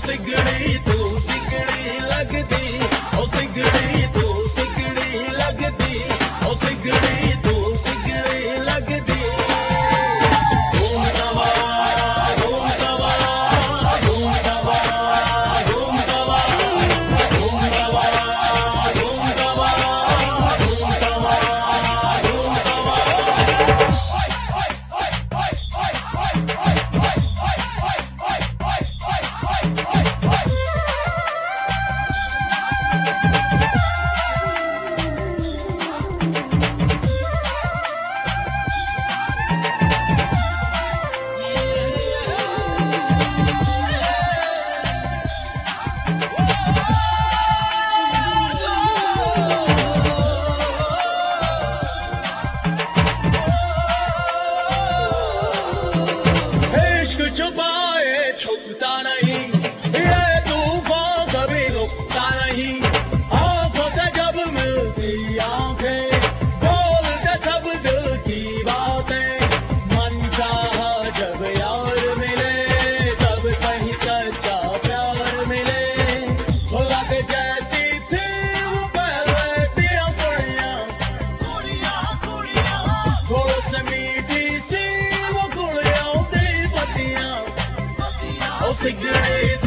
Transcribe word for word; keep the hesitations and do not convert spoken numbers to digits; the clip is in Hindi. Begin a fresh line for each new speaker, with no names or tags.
सिगड़ी तू सिगड़ी लगदी, ओ सिगड़ी तू सिगड़ी लगदी, ओ सिगड़ी तू सिगड़ी लगदी। धूम तवा धूम तवा धूम तवा धूम तवा धूम तवा धूम तवा धूम तवा धूम तवा। इश्क छुपाए छुपता नहीं, ये तूफान कभी रुकता नहीं। आंखों से जब मिलती आंखें, बोलते सब दिल की बातें। मन चाहा जब यार मिले, तब कहीं सच्चा प्यार मिले। भुलाते जैसी थी वो पहले दिया कुड़ियाँ, कुड़ियाँ कुड़ियाँ। थोड़ी सी मीठी सी वो कुड़ियाँ दी पत्तियाँ, ओ सिगड़ी